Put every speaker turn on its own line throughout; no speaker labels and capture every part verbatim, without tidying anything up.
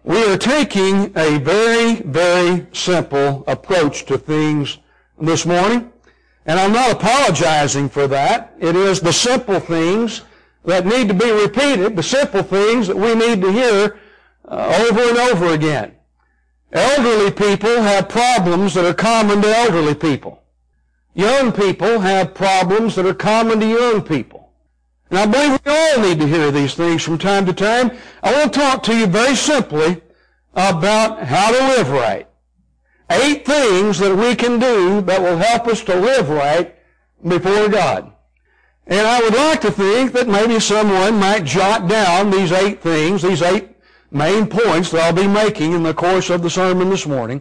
We are taking a very, very simple approach to things this morning, and I'm not apologizing for that. It is the simple things that need to be repeated, the simple things that we need to hear uh, over and over again. Elderly people have problems that are common to elderly people. Young people have problems that are common to young people. And I believe we all need to hear these things from time to time. I want to talk to you very simply about how to live right. Eight things that we can do that will help us to live right before God. And I would like to think that maybe someone might jot down these eight things, these eight main points that I'll be making in the course of the sermon this morning,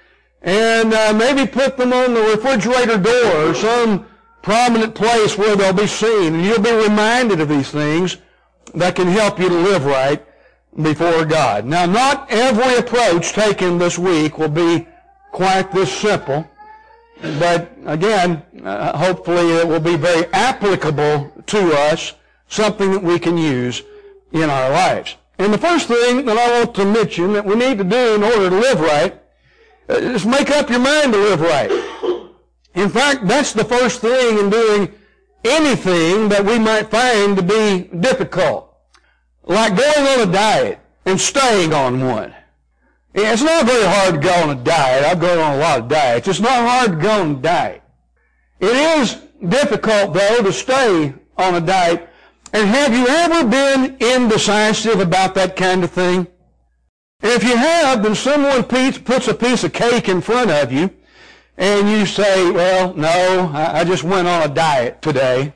and uh, maybe put them on the refrigerator door or some prominent place where they'll be seen, and you'll be reminded of these things that can help you to live right before God. Now, not every approach taken this week will be quite this simple, but again, uh, hopefully it will be very applicable to us, something that we can use in our lives. And the first thing that I want to mention that we need to do in order to live right is make up your mind to live right. In fact, that's the first thing in doing anything that we might find to be difficult. Like going on a diet and staying on one. It's not very hard to go on a diet. I've gone on a lot of diets. It's not hard to go on a diet. It is difficult, though, to stay on a diet. And have you ever been indecisive about that kind of thing? And if you have, then someone puts a piece of cake in front of you, and you say, well, no, I just went on a diet today.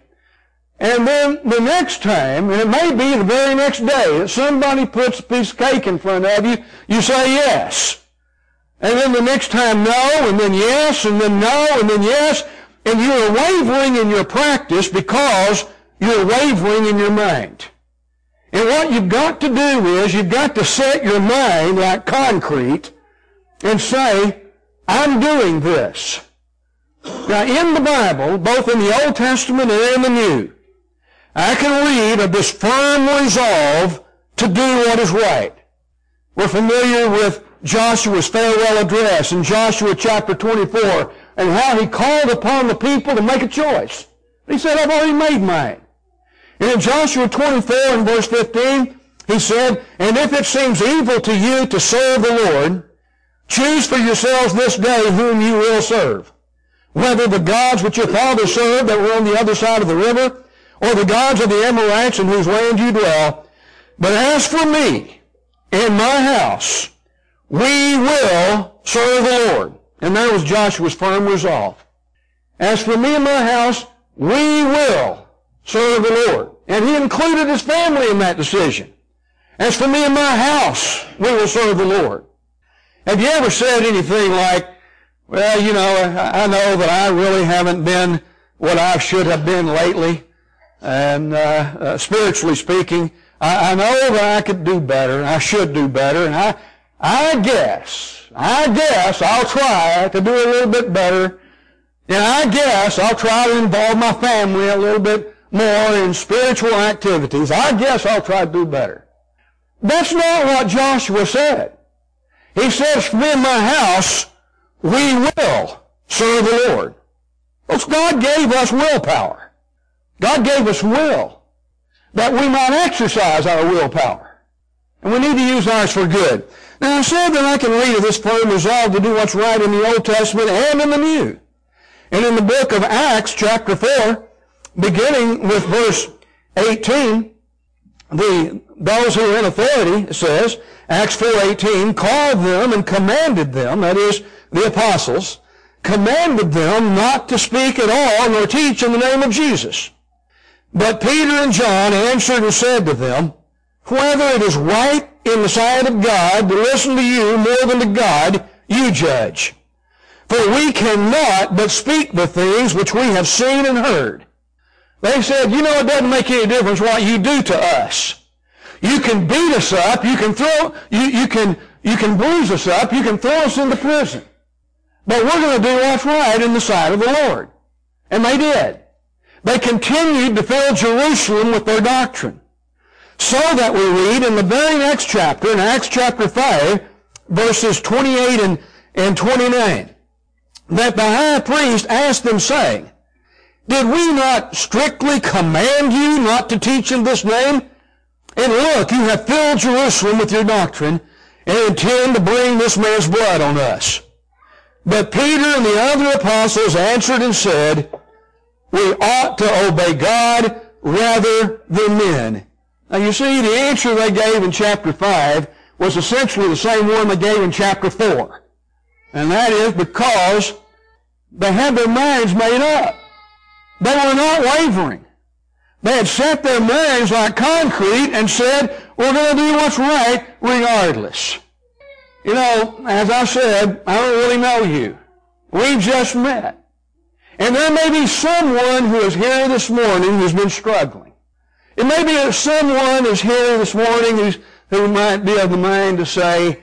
And then the next time, and it may be the very next day, that somebody puts a piece of cake in front of you, you say yes. And then the next time, no, and then yes, and then no, and then yes. And you are wavering in your practice because you're wavering in your mind. And what you've got to do is you've got to set your mind like concrete and say, I'm doing this. Now, in the Bible, both in the Old Testament and in the New, I can read of this firm resolve to do what is right. We're familiar with Joshua's farewell address in Joshua chapter twenty-four and how he called upon the people to make a choice. He said, I've already made mine. And in Joshua twenty-four and verse fifteen, he said, and if it seems evil to you to serve the Lord, choose for yourselves this day whom you will serve, whether the gods which your fathers served that were on the other side of the river, or the gods of the Amorites in whose land you dwell. But as for me and my house, we will serve the Lord. And there was Joshua's firm resolve. As for me and my house, we will serve the Lord. And he included his family in that decision. As for me and my house, we will serve the Lord. Have you ever said anything like, well, you know, I know that I really haven't been what I should have been lately. And uh, uh, spiritually speaking, I, I know that I could do better. I should do better. And I, I guess, I guess I'll try to do a little bit better. And I guess I'll try to involve my family a little bit more in spiritual activities. I guess I'll try to do better. That's not what Joshua said. He says, for me and my house, we will serve the Lord. Well, God gave us willpower. God gave us will that we might exercise our willpower. And we need to use ours for good. Now, I said that I can read of this firm resolve to do what's right in the Old Testament and in the New. And in the book of Acts, chapter four, beginning with verse eighteen, the, those who are in authority, it says, Acts four eighteen, called them and commanded them, that is, the apostles, commanded them not to speak at all nor teach in the name of Jesus. But Peter and John answered and said to them, whether it is right in the sight of God to listen to you more than to God, you judge. For we cannot but speak the things which we have seen and heard. They said, you know, it doesn't make any difference what you do to us. You can beat us up, you can throw, you, you can, you can bruise us up, you can throw us into prison. But we're going to do what's right in the sight of the Lord. And they did. They continued to fill Jerusalem with their doctrine. So that we read in the very next chapter, in Acts chapter five, verses twenty-eight and, and twenty-nine, that the high priest asked them, saying, Did we not strictly command you not to teach in this name? And look, you have filled Jerusalem with your doctrine, and intend to bring this man's blood on us. But Peter and the other apostles answered and said, We ought to obey God rather than men. Now you see, the answer they gave in chapter five was essentially the same one they gave in chapter four. And that is because they had their minds made up. They were not wavering. They had set their minds like concrete and said, we're going to do what's right regardless. You know, as I said, I don't really know you. We've just met. And there may be someone who is here this morning who's been struggling. It may be that someone is here this morning who's, who might be of the mind to say,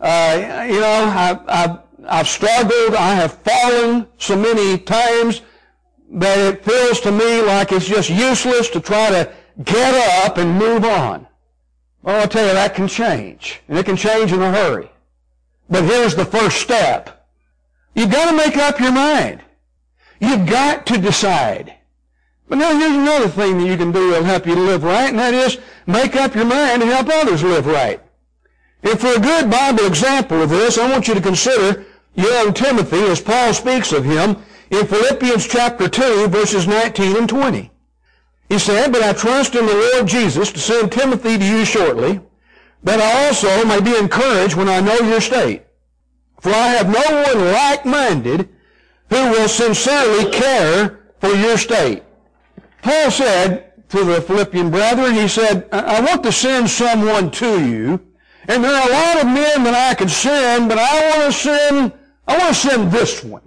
uh, you know, I, I've, I've struggled, I have fallen so many times that it feels to me like it's just useless to try to get up and move on. Well, I'll tell you, that can change. And it can change in a hurry. But here's the first step. You've got to make up your mind. You've got to decide. But now here's another thing that you can do that'll help you to live right, and that is make up your mind to help others live right. And for a good Bible example of this, I want you to consider young Timothy as Paul speaks of him in Philippians chapter two, verses nineteen and twenty. He said, But I trust in the Lord Jesus to send Timothy to you shortly, that I also may be encouraged when I know your state. For I have no one like-minded who will sincerely care for your state. Paul said to the Philippian brethren, he said, I want to send someone to you, and there are a lot of men that I could send, but I want to send, I want to send this one.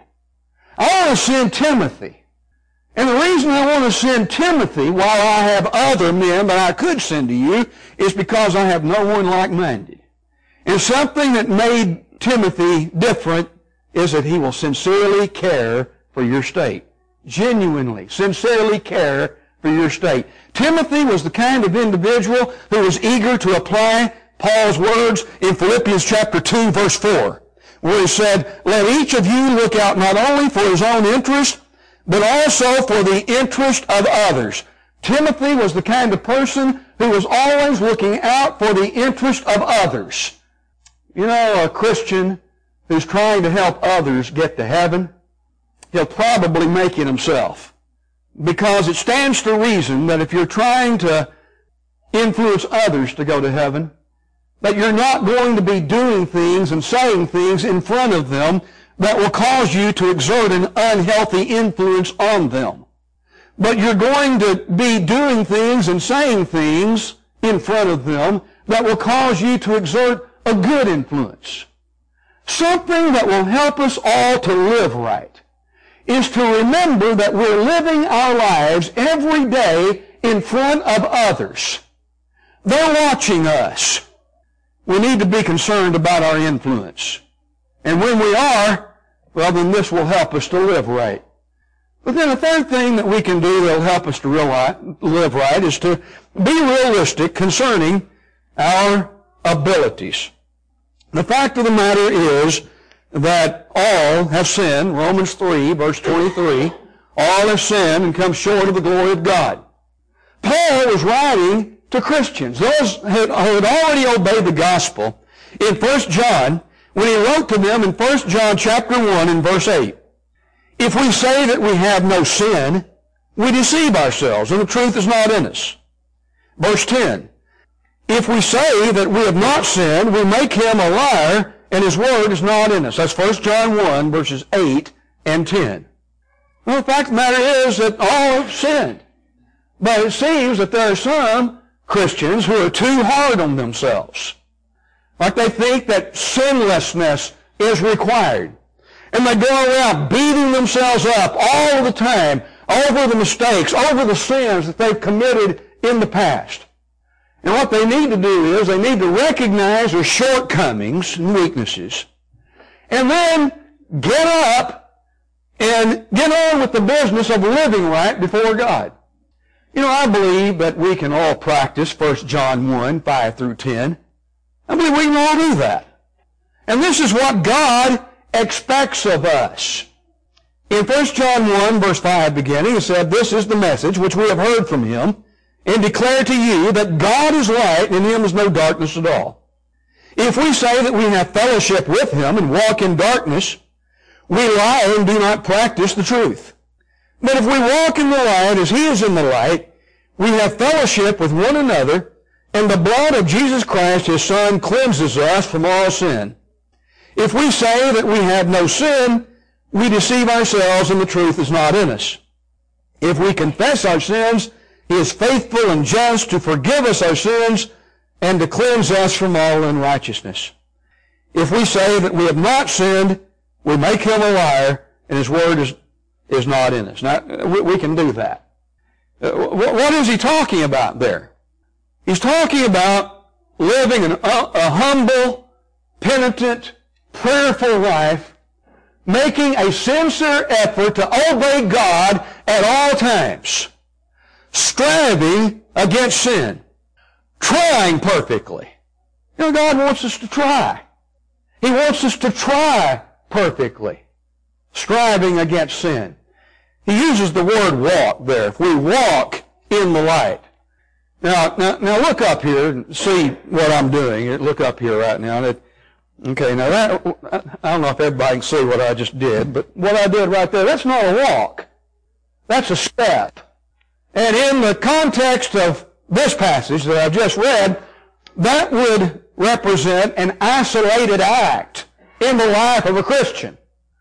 I want to send Timothy. And the reason I want to send Timothy while I have other men that I could send to you is because I have no one like-minded. And something that made Timothy different is that he will sincerely care for your state. Genuinely, sincerely care for your state. Timothy was the kind of individual who was eager to apply Paul's words in Philippians chapter two, verse four, where he said, Let each of you look out not only for his own interest, but also for the interest of others. Timothy was the kind of person who was always looking out for the interest of others. You know, a Christian who's trying to help others get to heaven, he'll probably make it himself. Because it stands to reason that if you're trying to influence others to go to heaven, that you're not going to be doing things and saying things in front of them that will cause you to exert an unhealthy influence on them. But you're going to be doing things and saying things in front of them that will cause you to exert a good influence. Something that will help us all to live right is to remember that we're living our lives every day in front of others. They're watching us. We need to be concerned about our influence. And when we are, well, then this will help us to live right. But then a third thing that we can do that will help us to live right is to be realistic concerning our abilities. The fact of the matter is that all have sinned, Romans three, verse twenty-three, all have sinned and come short of the glory of God. Paul was writing to Christians, those who had already obeyed the gospel, in First John, when he wrote to them in First John chapter one and verse eight. If we say that we have no sin, we deceive ourselves, and the truth is not in us. Verse ten. If we say that we have not sinned, we make him a liar, and his word is not in us. That's First John one, verses eight and ten. Well, the fact of the matter is that all have sinned. But it seems that there are some Christians who are too hard on themselves. Like they think that sinlessness is required. And they go around beating themselves up all the time over the mistakes, over the sins that they've committed in the past. And what they need to do is they need to recognize their shortcomings and weaknesses, and then get up and get on with the business of living right before God. You know, I believe that we can all practice First John one, five through ten. I believe we can all do that. And this is what God expects of us. In First John one, verse five beginning, it said, "This is the message which we have heard from him, and declare to you that God is light, and in him is no darkness at all. If we say that we have fellowship with him and walk in darkness, we lie and do not practice the truth. But if we walk in the light as he is in the light, we have fellowship with one another, and the blood of Jesus Christ, his Son, cleanses us from all sin. If we say that we have no sin, we deceive ourselves, and the truth is not in us. If we confess our sins, he is faithful and just to forgive us our sins and to cleanse us from all unrighteousness. If we say that we have not sinned, we make him a liar, and his word is, is not in us." Now, we, we can do that. Uh, what is he talking about there? He's talking about living an, a, a humble, penitent, prayerful life, making a sincere effort to obey God at all times, striving against sin, trying perfectly. You know, God wants us to try. He wants us to try perfectly, striving against sin. He uses the word walk there. If we walk in the light. Now, now, now look up here and see what I'm doing. Look up here right now. Okay, now that, I don't know if everybody can see what I just did, but what I did right there, that's not a walk. That's a step. And in the context of this passage that I've just read, that would represent an isolated act in the life of a Christian.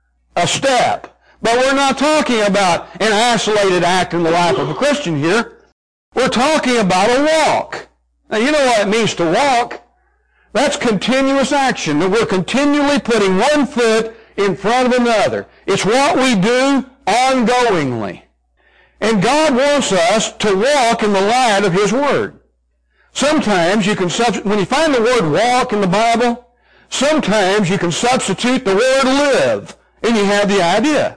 A step. But we're not talking about an isolated act in the life of a Christian here. We're talking about a walk. Now, you know what it means to walk. That's continuous action, that we're continually putting one foot in front of another. It's what we do ongoingly. And God wants us to walk in the light of his word. Sometimes you can, substitute, when you find the word walk in the Bible, sometimes you can substitute the word live, and you have the idea.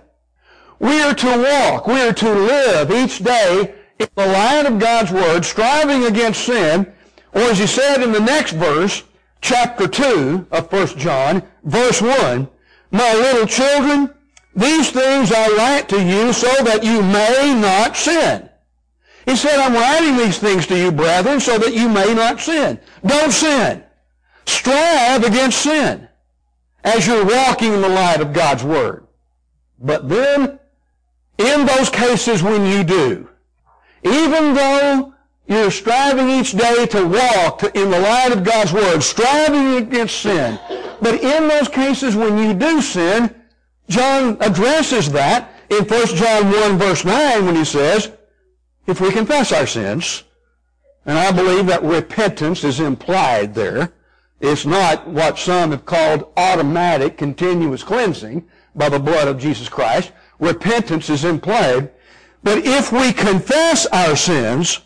We are to walk, we are to live each day in the light of God's word, striving against sin, or as he said in the next verse, chapter two of First John, verse one, "My little children, these things I write to you so that you may not sin." He said, "I'm writing these things to you, brethren, so that you may not sin." Don't sin. Strive against sin as you're walking in the light of God's word. But then, in those cases when you do, even though you're striving each day to walk in the light of God's word, striving against sin, but in those cases when you do sin, John addresses that in First John one, verse nine, when he says, if we confess our sins, and I believe that repentance is implied there. It's not what some have called automatic, continuous cleansing by the blood of Jesus Christ. Repentance is implied. But if we confess our sins,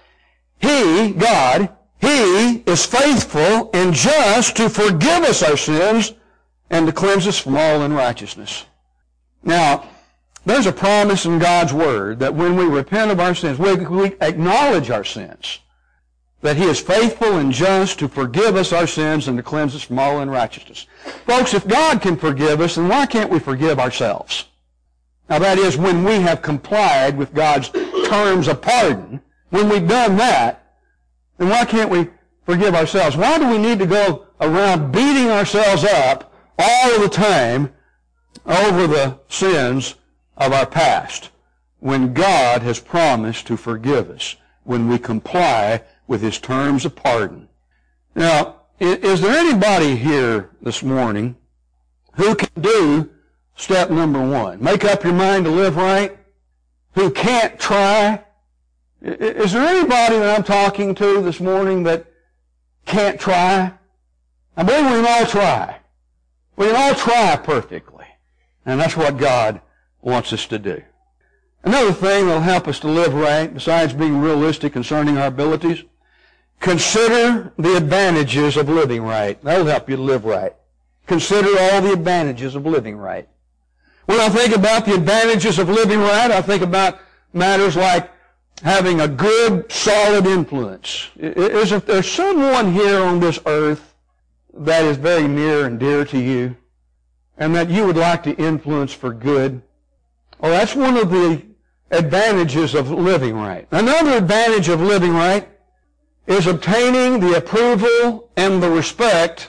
he, God, he is faithful and just to forgive us our sins and to cleanse us from all unrighteousness. Now, there's a promise in God's word that when we repent of our sins, we, we acknowledge our sins, that he is faithful and just to forgive us our sins and to cleanse us from all unrighteousness. Folks, if God can forgive us, then why can't we forgive ourselves? Now that is when we have complied with God's terms of pardon. When we've done that, then why can't we forgive ourselves? Why do we need to go around beating ourselves up all of the time over the sins of our past when God has promised to forgive us when we comply with his terms of pardon? Now, is there anybody here this morning who can do step number one, make up your mind to live right, who can't try? Is there anybody that I'm talking to this morning that can't try? I believe we can all try. We can all try perfectly. And that's what God wants us to do. Another thing that will help us to live right, besides being realistic concerning our abilities, consider the advantages of living right. That will help you to live right. Consider all the advantages of living right. When I think about the advantages of living right, I think about matters like having a good, solid influence. Isn't there someone here on this earth that is very near and dear to you and that you would like to influence for good? Well, that's one of the advantages of living right. Another advantage of living right is obtaining the approval and the respect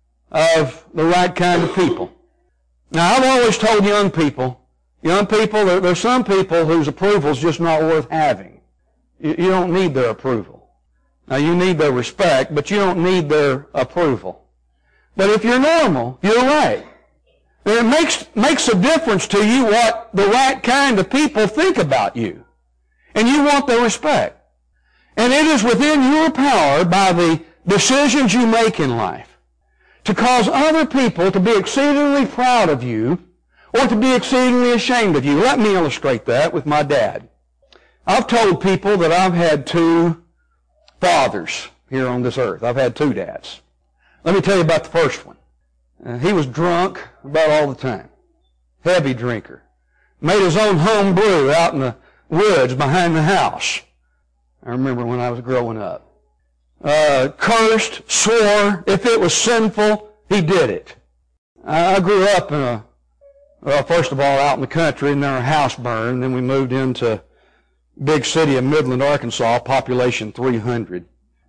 of the right kind of people. Now, I've always told young people, young people, there, there's some people whose approval is just not worth having. You, you don't need their approval. Now, you need their respect, but you don't need their approval. But if you're normal, you're right. It makes, makes a difference to you what the right kind of people think about you. And you want their respect. And it is within your power by the decisions you make in life to cause other people to be exceedingly proud of you or to be exceedingly ashamed of you. Let me illustrate that with my dad. I've told people that I've had two fathers here on this earth. I've had two dads. Let me tell you about the first one. Uh, he was drunk about all the time. Heavy drinker. Made his own home brew out in the woods behind the house. I remember when I was growing up. Uh, cursed, swore. If it was sinful, he did it. I, I grew up in a, well, first of all, out in the country, and then our house burned. Then we moved into big city of Midland, Arkansas, population three hundred.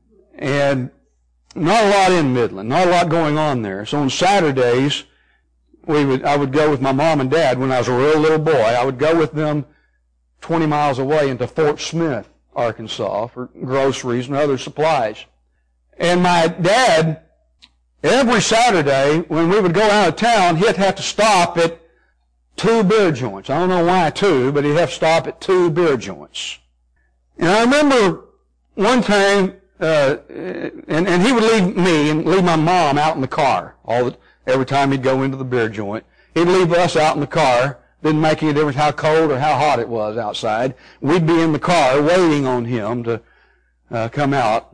And not a lot in Midland, not a lot going on there. So on Saturdays, we would, I would go with my mom and dad when I was a real little boy. I would go with them twenty miles away into Fort Smith, Arkansas, for groceries and other supplies. And my dad, every Saturday, when we would go out of town, he'd have to stop at two beer joints. I don't know why two, but he'd have to stop at two beer joints. And I remember one time, uh, and, and he would leave me and leave my mom out in the car all the, every time he'd go into the beer joint. He'd leave us out in the car. Didn't make any difference how cold or how hot it was outside. We'd be in the car waiting on him to uh, come out.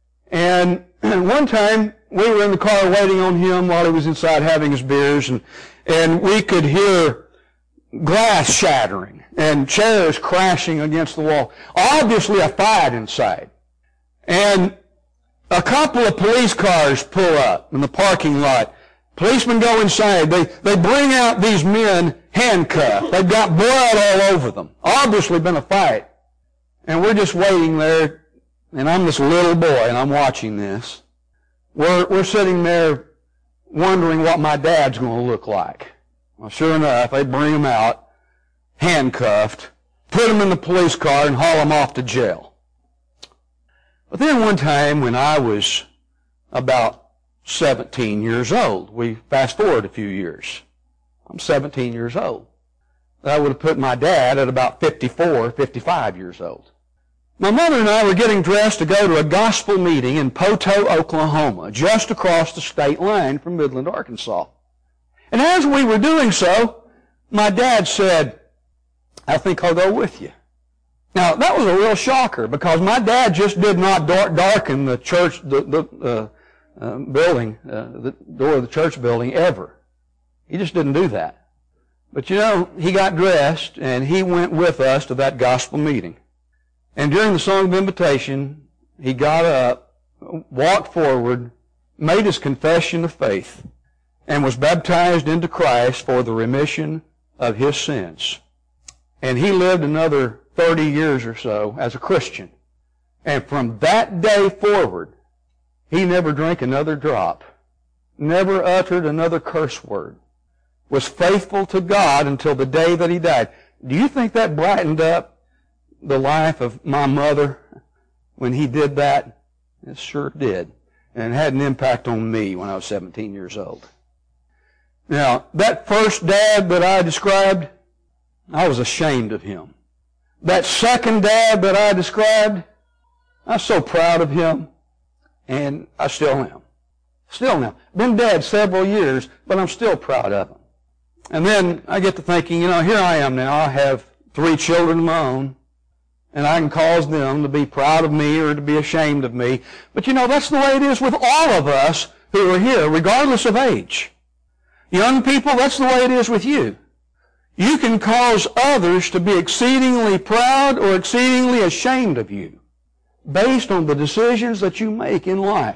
And one time we were in the car waiting on him while he was inside having his beers, and, and we could hear glass shattering and chairs crashing against the wall. Obviously a fight inside. And a couple of police cars pull up in the parking lot. Policemen go inside. They, they bring out these men handcuffed. They've got blood all over them. Obviously been a fight. And we're just waiting there, and I'm this little boy, and I'm watching this. We're, we're sitting there wondering what my dad's going to look like. Well, sure enough, they bring him out, handcuffed, put him in the police car, and haul him off to jail. But then one time when I was about seventeen years old, we fast forward a few years. I'm seventeen years old. That would have put my dad at about fifty-four, fifty-five years old. My mother and I were getting dressed to go to a gospel meeting in Poto, Oklahoma, just across the state line from Midland, Arkansas. And as we were doing so, my dad said, "I think I'll go with you." Now, that was a real shocker, because my dad just did not darken the church, the, the uh, uh, building, uh, the door of the church building ever. He just didn't do that. But you know, he got dressed, and he went with us to that gospel meeting. And during the song of invitation, he got up, walked forward, made his confession of faith, and was baptized into Christ for the remission of his sins. And he lived another thirty years or so as a Christian. And from that day forward, he never drank another drop, never uttered another curse word, was faithful to God until the day that he died. Do you think that brightened up the life of my mother when he did that? It sure did. And it had an impact on me when I was seventeen years old. Now, that first dad that I described, I was ashamed of him. That second dad that I described, I was so proud of him, and I still am. Still am. Been dead several years, but I'm still proud of him. And then I get to thinking, you know, here I am now. I have three children of my own, and I can cause them to be proud of me or to be ashamed of me. But, you know, that's the way it is with all of us who are here, regardless of age. Young people, that's the way it is with you. You can cause others to be exceedingly proud or exceedingly ashamed of you based on the decisions that you make in life.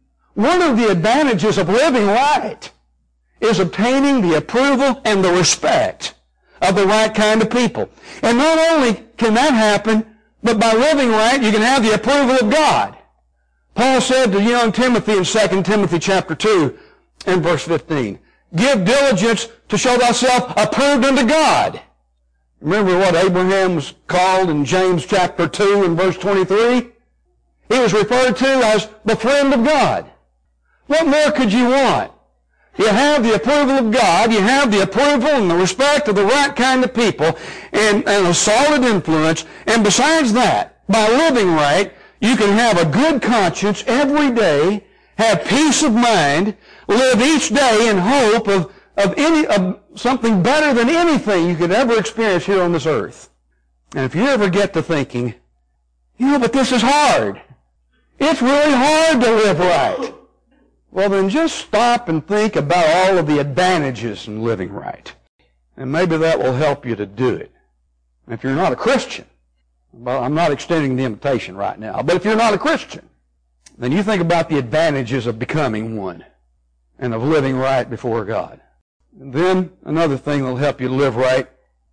One of the advantages of living right is obtaining the approval and the respect of the right kind of people. And not only can that happen, but by living right, you can have the approval of God. Paul said to young Timothy in Second Timothy chapter two and verse fifteen, give diligence to show thyself approved unto God. Remember what Abraham was called in James chapter two and verse twenty-three? He was referred to as the friend of God. What more could you want? You have the approval of God, you have the approval and the respect of the right kind of people, and, and a solid influence, and besides that, by living right, you can have a good conscience every day, have peace of mind, live each day in hope of, of, any, of something better than anything you could ever experience here on this earth. And if you ever get to thinking, you know, but this is hard. It's really hard to live right. Well, then just stop and think about all of the advantages in living right. And maybe that will help you to do it. If you're not a Christian, well, I'm not extending the invitation right now, but if you're not a Christian, then you think about the advantages of becoming one and of living right before God. And then another thing that will help you to live right,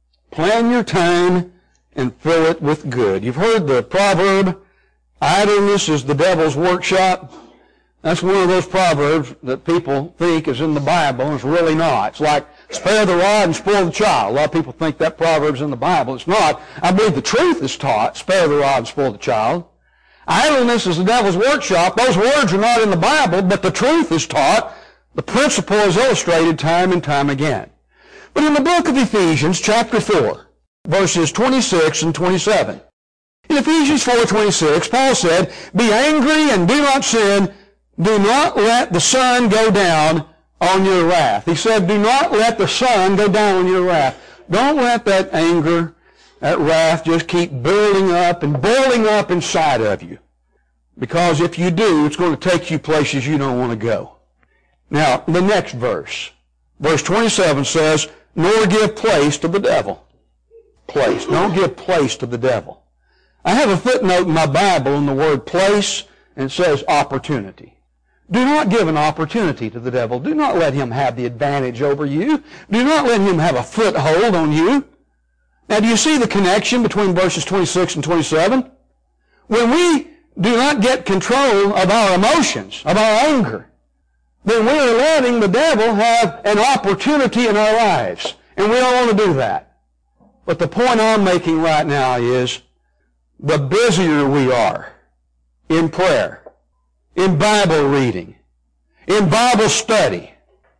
plan your time and fill it with good. You've heard the proverb, idleness is the devil's workshop. That's one of those proverbs that people think is in the Bible, and it's really not. It's like, spare the rod and spoil the child. A lot of people think that proverb's in the Bible. It's not. I believe the truth is taught, spare the rod and spoil the child. Idleness is the devil's workshop. Those words are not in the Bible, but the truth is taught. The principle is illustrated time and time again. But in the book of Ephesians, chapter four, verses twenty-six and twenty-seven, in Ephesians four twenty-six, Paul said, be angry and do not sin. Do not let the sun go down on your wrath. He said, do not let the sun go down on your wrath. Don't let that anger, that wrath just keep building up and boiling up inside of you. Because if you do, it's going to take you places you don't want to go. Now, the next verse, verse twenty-seven says, nor give place to the devil. Place. Don't give place to the devil. I have a footnote in my Bible in the word place, and it says opportunity. Do not give an opportunity to the devil. Do not let him have the advantage over you. Do not let him have a foothold on you. Now, do you see the connection between verses twenty-six and twenty-seven? When we do not get control of our emotions, of our anger, then we are letting the devil have an opportunity in our lives. And we don't want to do that. But the point I'm making right now is, the busier we are in prayer, in Bible reading, in Bible study,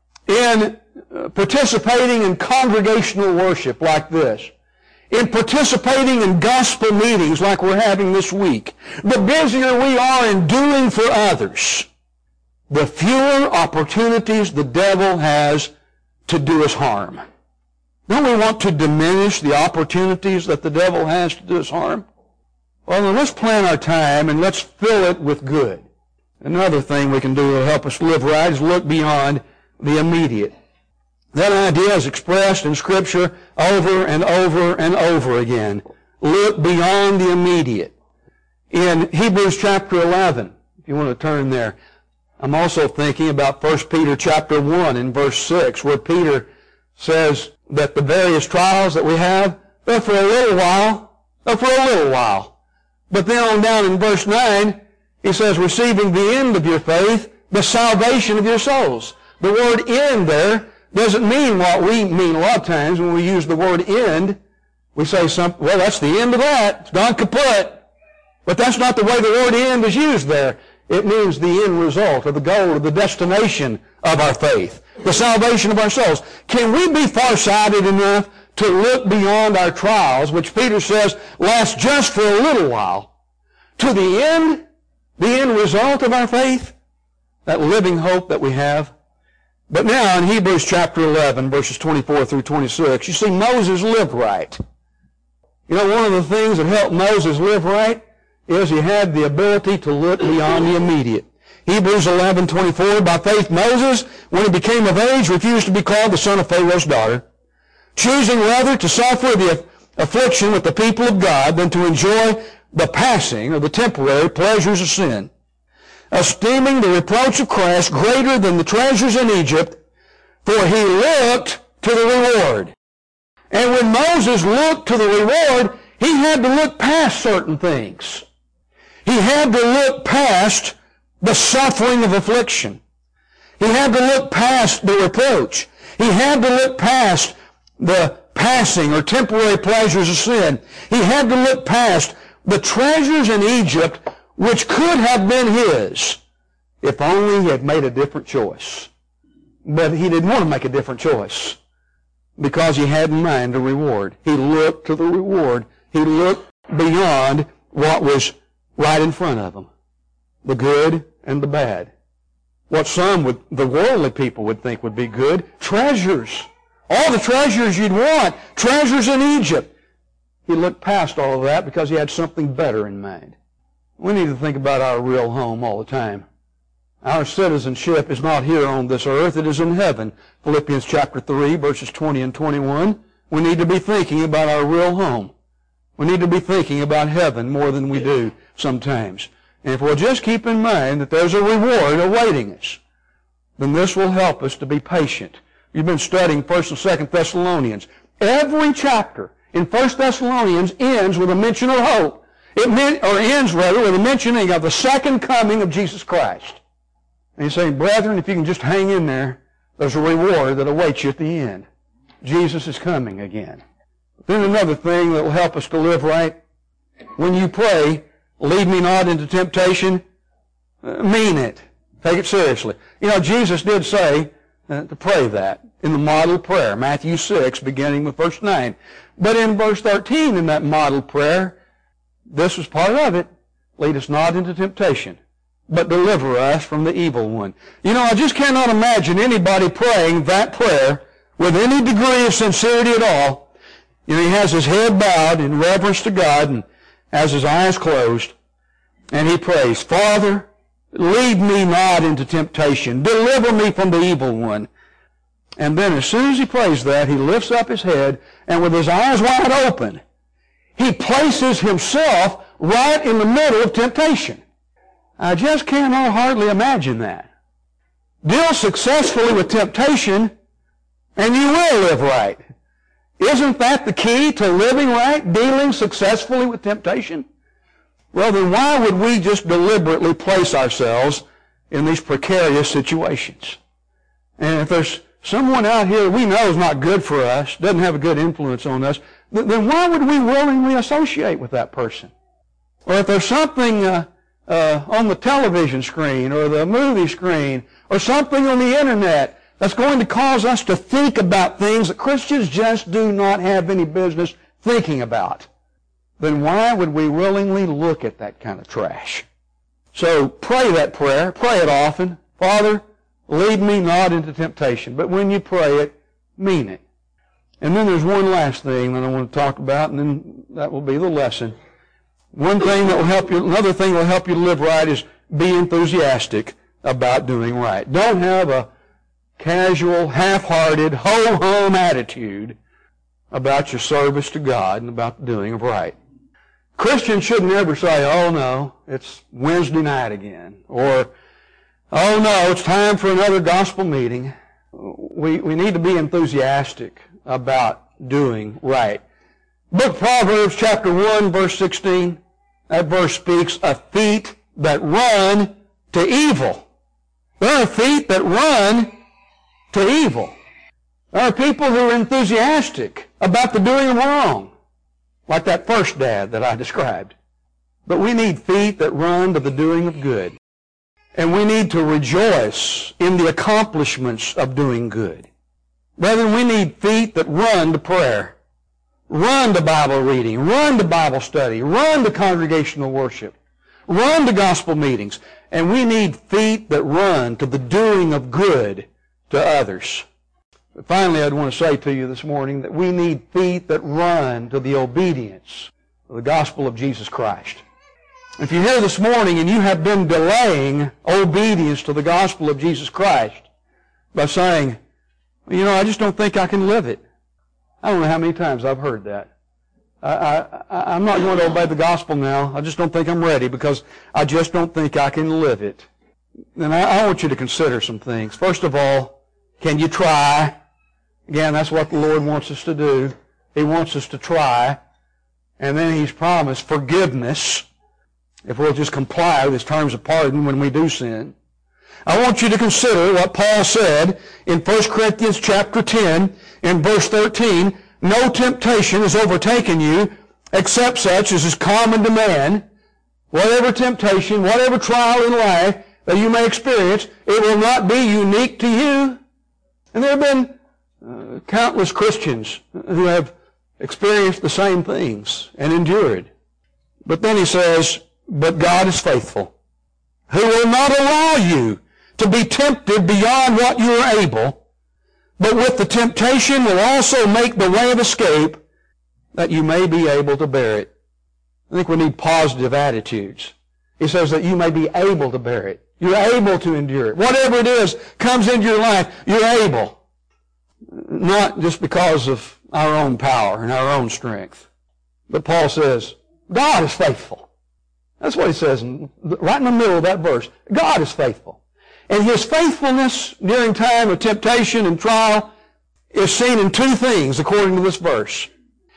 in participating in congregational worship like this, in participating in gospel meetings like we're having this week, the busier we are in doing for others, the fewer opportunities the devil has to do us harm. Don't we want to diminish the opportunities that the devil has to do us harm? Well, then let's plan our time and let's fill it with good. Another thing we can do to help us live right is look beyond the immediate. That idea is expressed in Scripture over and over and over again. Look beyond the immediate. In Hebrews chapter eleven, if you want to turn there, I'm also thinking about First Peter chapter one and verse six, where Peter says that the various trials that we have, they're for a little while, they're for a little while. But then on down in verse nine, he says, receiving the end of your faith, the salvation of your souls. The word end there doesn't mean what we mean a lot of times when we use the word end. We say something, well, that's the end of that. It's gone kaput. But that's not the way the word end is used there. It means the end result, or the goal, or the destination of our faith. The salvation of our souls. Can we be farsighted enough to look beyond our trials, which Peter says last just for a little while, to the end, the end result of our faith, that living hope that we have? But now in Hebrews chapter eleven, verses twenty-four through twenty-six, you see Moses lived right. You know, one of the things that helped Moses live right is he had the ability to look beyond the immediate. Hebrews eleven twenty-four, by faith Moses, when he became of age, refused to be called the son of Pharaoh's daughter, choosing rather to suffer the affliction with the people of God than to enjoy the passing or the temporary pleasures of sin, esteeming the reproach of Christ greater than the treasures in Egypt, for he looked to the reward. And when Moses looked to the reward, he had to look past certain things. He had to look past the suffering of affliction. He had to look past the reproach. He had to look past the passing or temporary pleasures of sin. He had to look past the treasures in Egypt which could have been his if only he had made a different choice. But he didn't want to make a different choice because he had in mind the reward. He looked to the reward. He looked beyond what was right in front of him, the good and the bad. What some would, the worldly people would think would be good, treasures. All the treasures you'd want, treasures in Egypt. He looked past all of that because he had something better in mind. We need to think about our real home all the time. Our citizenship is not here on this earth, it is in heaven. Philippians chapter three, verses twenty and twenty-one. We need to be thinking about our real home. We need to be thinking about heaven more than we do sometimes. And if we'll just keep in mind that there's a reward awaiting us, then this will help us to be patient. You've been studying First and Second Thessalonians. Every chapter in First Thessalonians ends with a mention of hope. It meant, or ends rather with a mentioning of the second coming of Jesus Christ. And he's saying, brethren, if you can just hang in there, there's a reward that awaits you at the end. Jesus is coming again. Then another thing that will help us to live right, when you pray, lead me not into temptation, uh, mean it. Take it seriously. You know, Jesus did say uh, to pray that in the model prayer, Matthew six, beginning with verse nine. But in verse thirteen in that model prayer, this was part of it. Lead us not into temptation, but deliver us from the evil one. You know, I just cannot imagine anybody praying that prayer with any degree of sincerity at all. You know, he has his head bowed in reverence to God and has his eyes closed, and he prays, Father, lead me not into temptation. Deliver me from the evil one. And then as soon as he prays that, he lifts up his head, and with his eyes wide open, he places himself right in the middle of temptation. I just cannot hardly imagine that. Deal successfully with temptation, and you will live right. Isn't that the key to living right, dealing successfully with temptation? Well, then why would we just deliberately place ourselves in these precarious situations? And if there's someone out here we know is not good for us, doesn't have a good influence on us, then why would we willingly associate with that person? Or if there's something uh, uh, on the television screen or the movie screen or something on the internet that's going to cause us to think about things that Christians just do not have any business thinking about, then why would we willingly look at that kind of trash? So pray that prayer. Pray it often. Father, lead me not into temptation. But when you pray it, mean it. And then there's one last thing that I want to talk about, and then that will be the lesson. One thing that will help you, another thing that will help you to live right is be enthusiastic about doing right. Don't have a casual, half-hearted, ho-hum attitude about your service to God and about the doing of right. Christians should never say, oh no, it's Wednesday night again, or oh no, it's time for another gospel meeting. We, we need to be enthusiastic about doing right. Book of Proverbs chapter one, verse sixteen, that verse speaks of feet that run to evil. There are feet that run to evil. There are people who are enthusiastic about the doing of wrong, like that first dad that I described. But we need feet that run to the doing of good. And we need to rejoice in the accomplishments of doing good. Brethren, we need feet that run to prayer, run to Bible reading, run to Bible study, run to congregational worship, run to gospel meetings. And we need feet that run to the doing of good to others. But finally, I'd want to say to you this morning that we need feet that run to the obedience of the gospel of Jesus Christ. If you're here this morning and you have been delaying obedience to the gospel of Jesus Christ by saying, you know, I just don't think I can live it. I don't know how many times I've heard that. I, I, I'm not going to obey the gospel now. I just don't think I'm ready because I just don't think I can live it. And I, I want you to consider some things. First of all, can you try? Again, that's what the Lord wants us to do. He wants us to try. And then He's promised forgiveness if we'll just comply with His terms of pardon when we do sin. I want you to consider what Paul said in First Corinthians chapter ten in verse thirteen. No temptation has overtaken you except such as is common to man. Whatever temptation, whatever trial in life that you may experience, it will not be unique to you. And there have been uh, countless Christians who have experienced the same things and endured. But then he says, but God is faithful, who will not allow you to be tempted beyond what you are able, but with the temptation will also make the way of escape that you may be able to bear it. I think we need positive attitudes. He says that you may be able to bear it. You're able to endure it. Whatever it is comes into your life, you're able. Not just because of our own power and our own strength. But Paul says, God is faithful. That's what he says right in the middle of that verse. God is faithful. And His faithfulness during time of temptation and trial is seen in two things according to this verse.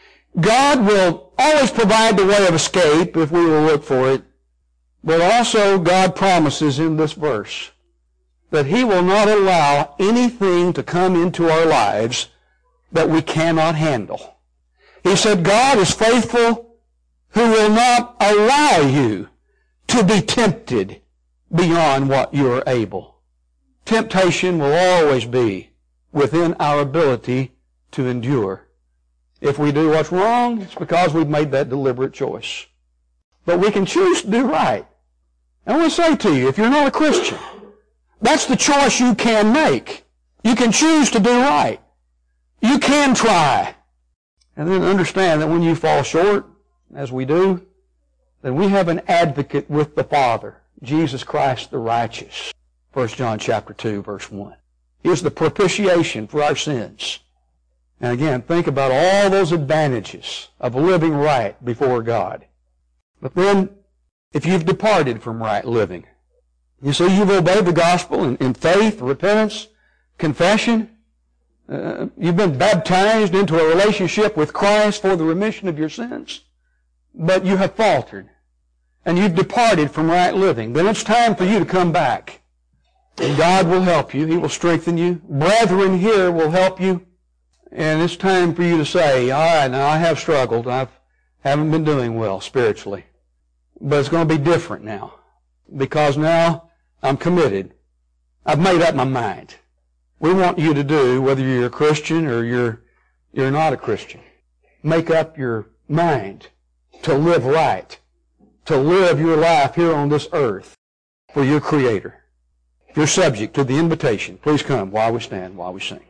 God will always provide the way of escape if we will look for it. But also God promises in this verse that He will not allow anything to come into our lives that we cannot handle. He said, God is faithful who will not allow you to be tempted beyond what you are able. Temptation will always be within our ability to endure. If we do what's wrong, it's because we've made that deliberate choice. But we can choose to do right. I want to say to you, if you're not a Christian, that's the choice you can make. You can choose to do right. You can try. And then understand that when you fall short, as we do, then we have an advocate with the Father, Jesus Christ the righteous. First John chapter two, verse one. He is the propitiation for our sins. And again, think about all those advantages of living right before God. But then, if you've departed from right living, you see, you've obeyed the gospel in, in faith, repentance, confession. Uh, you've been baptized into a relationship with Christ for the remission of your sins. But you have faltered. And you've departed from right living. Then it's time for you to come back. And God will help you. He will strengthen you. Brethren here will help you. And it's time for you to say, all right, now I have struggled. I haven't been doing well spiritually. But it's going to be different now. Because now I'm committed. I've made up my mind. We want you to do, whether you're a Christian or you're, you're not a Christian, make up your mind to live right, to live your life here on this earth for your Creator. If you're subject to the invitation, please come while we stand, while we sing.